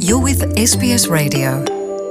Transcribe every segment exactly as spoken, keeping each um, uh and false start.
You're with эс би эс Radio.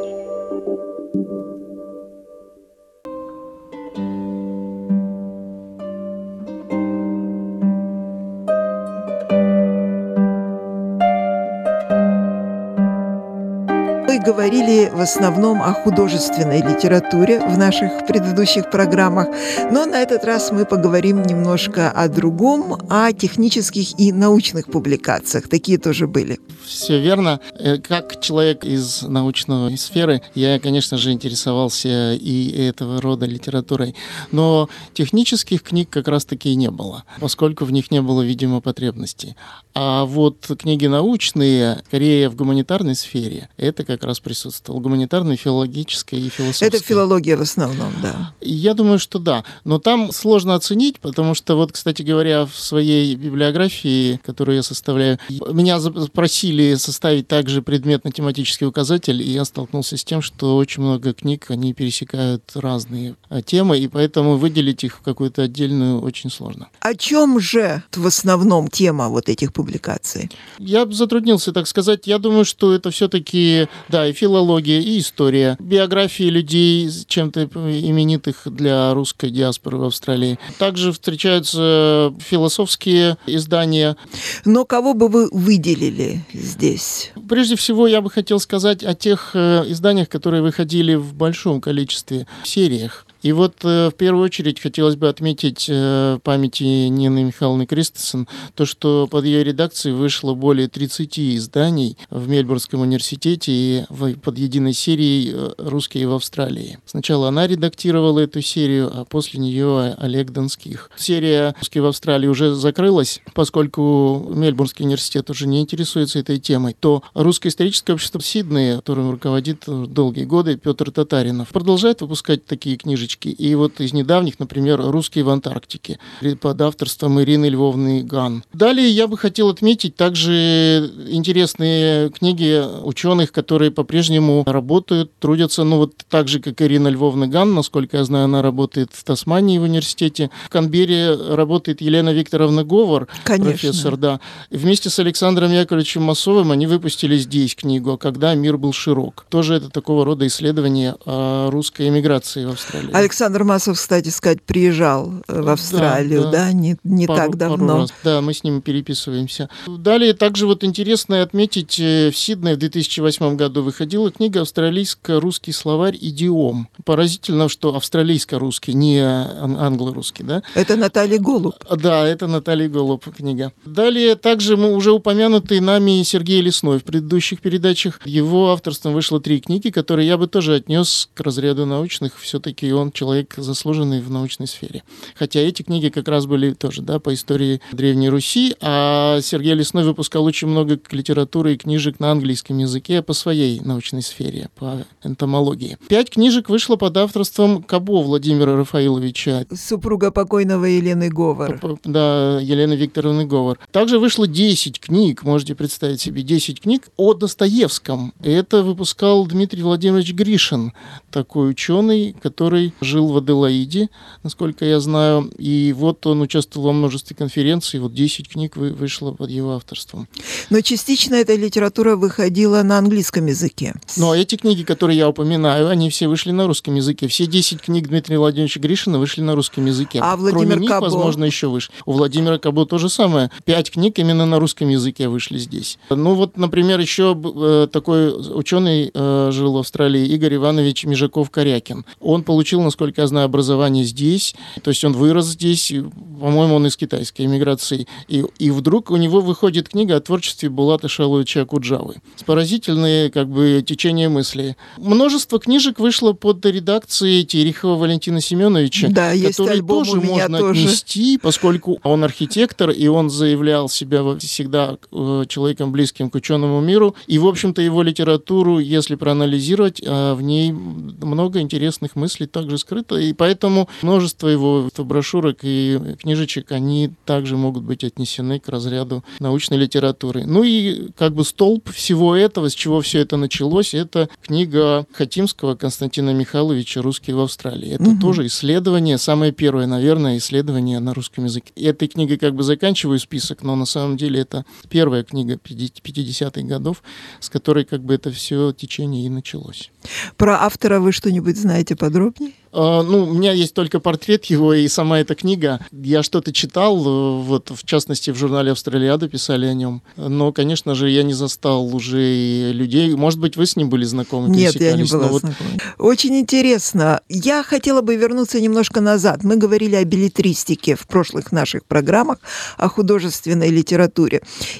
Мы говорили в основном о художественной литературе в наших предыдущих программах, но на этот раз мы поговорим немножко о другом, о технических и научных публикациях. Такие тоже были. Все верно. Как человек из научной сферы, я, конечно же, интересовался и этого рода литературой, но технических книг как раз-таки и не было, поскольку в них не было, видимо, потребностей. А вот книги научные, скорее в гуманитарной сфере, это как раз присутствовало. Гуманитарной, филологической и философской. Это филология в основном, да. Я думаю, что да. Но там сложно оценить, потому что, вот, кстати говоря, в своей библиографии, которую я составляю, меня просили составить также предметно-тематический указатель, и я столкнулся с тем, что очень много книг, они пересекают разные темы, и поэтому выделить их в какую-то отдельную очень сложно. О чем же в основном тема вот этих публикаций? Я затруднился, так сказать. Я думаю, что это все-таки, да, и филология, и история, биографии людей, чем-то именитых для русской диаспоры в Австралии. Также встречаются философские издания. Но кого бы вы выделили здесь? Прежде всего, я бы хотел сказать о тех изданиях, которые выходили в большом количестве в сериях. И вот э, в первую очередь хотелось бы отметить э, памяти Нины Михайловны Кристенсен, то, что под ее редакцией вышло более тридцати изданий в Мельбурнском университете и в, под единой серией «Русские в Австралии». Сначала она редактировала эту серию, а после нее Олег Донских. Серия «Русские в Австралии» уже закрылась, поскольку Мельбурнский университет уже не интересуется этой темой, то Русское историческое общество Сиднея, которым руководит долгие годы Петр Татаринов, продолжает выпускать такие книжечки. И вот из недавних, например, «Русские в Антарктике» под авторством Ирины Львовны Ган. Далее я бы хотел отметить также интересные книги ученых, которые по-прежнему работают, трудятся, ну вот так же, как Ирина Львовна Ган, насколько я знаю, она работает в Тасмании в университете. В Канберре работает Елена Викторовна Говор, Конечно. профессор, да. Вместе с Александром Яковлевичем Масовым они выпустили здесь книгу «Когда мир был широк». Тоже это такого рода исследование о русской эмиграции в Австралии. Александр Масов, кстати сказать, приезжал в Австралию, да, да. да? Не, не пару, так давно. Раз. Да, мы с ним переписываемся. Далее также вот интересно отметить, в Сиднее в две тысячи восьмом году выходила книга «Австралийско-русский словарь идиом». Поразительно, что австралийско-русский, не англо-русский, да? Это Наталья Голуб. Да, это Наталья Голуб книга. Далее также мы уже упомянутый нами Сергей Лесной в предыдущих передачах. Его авторством вышло три книги, которые я бы тоже отнес к разряду научных. Все-таки он человек заслуженный в научной сфере. Хотя эти книги как раз были тоже, да, по истории Древней Руси, а Сергей Лесной выпускал очень много литературы и книжек на английском языке по своей научной сфере, по энтомологии. Пять книжек вышло под авторством Кабо Владимира Рафаиловича. Супруга покойного Елены Говор. Да, Елены Викторовны Говор. Также вышло десять книг, можете представить себе, десять книг о Достоевском. Это выпускал Дмитрий Владимирович Гришин, такой ученый, который жил в Аделаиде, насколько я знаю, и вот он участвовал во множестве конференций, вот десять книг вы, вышло под его авторством. Но частично эта литература выходила на английском языке. Но эти книги, которые я упоминаю, они все вышли на русском языке. Все десять книг Дмитрия Владимировича Гришина вышли на русском языке. А Владимир Кроме них, Кабо? возможно, еще выше. У Владимира Кабо то же самое. Пять книг именно на русском языке вышли здесь. Ну вот, например, еще э, такой ученый э, жил в Австралии, Игорь Иванович Межаков-Корякин. Он получил, насколько я знаю, образование здесь, то есть он вырос здесь, и, по-моему, он из китайской эмиграции. И, и вдруг у него выходит книга о творчестве Булата Шаловича Акуджавы. С поразительные, как бы, течение мысли. Множество книжек вышло под редакцией Терехова Валентина Семеновича, да, который тоже можно тоже. отнести, поскольку он архитектор, и он заявлял себя всегда человеком близким к ученому миру. И, в общем-то, его литературу, если проанализировать, в ней много интересных мыслей также также скрыто, и поэтому множество его брошюрок и книжечек, они также могут быть отнесены к разряду научной литературы. Ну и как бы столб всего этого, с чего все это началось, это книга Хатимского Константина Михайловича «Русские в Австралии». Это угу. тоже исследование, самое первое, наверное, исследование на русском языке. Этой книгой как бы заканчиваю список, но на самом деле это первая книга пятидесятых годов, с которой как бы это все течение и началось. Про автора вы что-нибудь знаете подробнее? Uh, ну, у меня есть только портрет его и сама эта книга. Я что-то читал, вот, в частности, в журнале «Австралиада» писали о нем. Но, конечно же, я не застал уже и людей. Может быть, вы с ним были знакомы? Нет, я не была вот... знакома. Очень интересно. Я хотела бы вернуться немножко назад. Мы говорили о беллетристике в прошлых наших программах, о художественной литературе.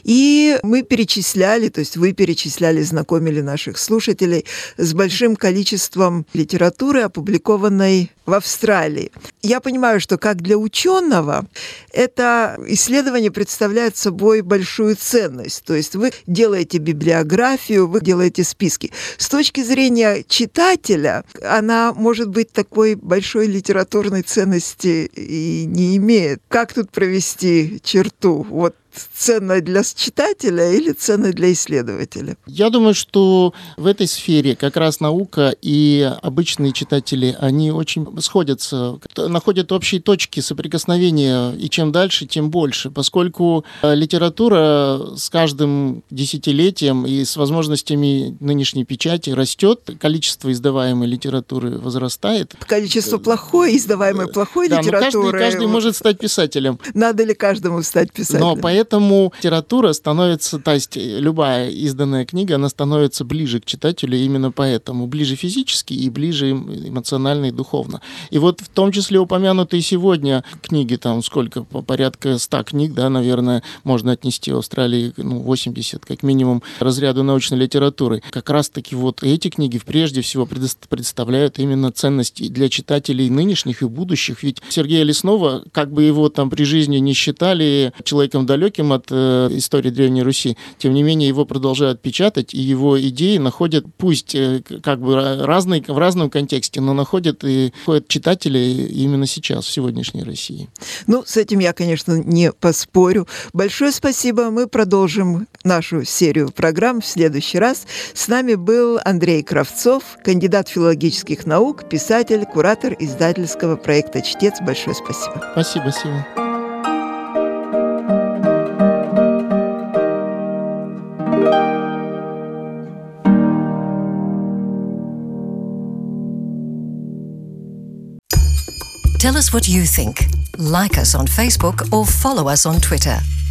И мы перечисляли, то есть вы перечисляли, знакомили наших слушателей с большим количеством литературы, опубликованной в Австралии. Я понимаю, что как для ученого это исследование представляет собой большую ценность. То есть вы делаете библиографию, вы делаете списки. С точки зрения читателя она, может быть, такой большой литературной ценности и не имеет. Как тут провести черту? Вот ценно для читателя или ценно для исследователя? Я думаю, что в этой сфере как раз наука и обычные читатели, они очень сходятся, находят общие точки соприкосновения, и чем дальше, тем больше, поскольку литература с каждым десятилетием и с возможностями нынешней печати растет, количество издаваемой литературы возрастает. Количество плохой, издаваемой плохой да, литературы. Каждый, каждый может стать писателем. Надо ли каждому стать писателем? Но поэтому Поэтому литература становится, то есть любая изданная книга, она становится ближе к читателю именно поэтому. Ближе физически и ближе эмоционально и духовно. И вот в том числе упомянутые сегодня книги, там сколько, порядка ста книг, да, наверное, можно отнести в Австралии, ну, восемьдесят как минимум, разряду научной литературы. Как раз-таки вот эти книги прежде всего представляют именно ценности для читателей нынешних и будущих. Ведь Сергея Леснова, как бы его там при жизни не считали человеком далеким от э, истории Древней Руси, тем не менее его продолжают печатать, и его идеи находят, пусть э, как бы разные, в разном контексте, но находят и находят читатели именно сейчас, в сегодняшней России. Ну, с этим я, конечно, не поспорю. Большое спасибо. Мы продолжим нашу серию программ в следующий раз. С нами был Андрей Кравцов, кандидат филологических наук, писатель, куратор издательского проекта «Чтец». Большое спасибо. Спасибо, спасибо. Tell us what you think. Like us on Facebook or follow us on Twitter.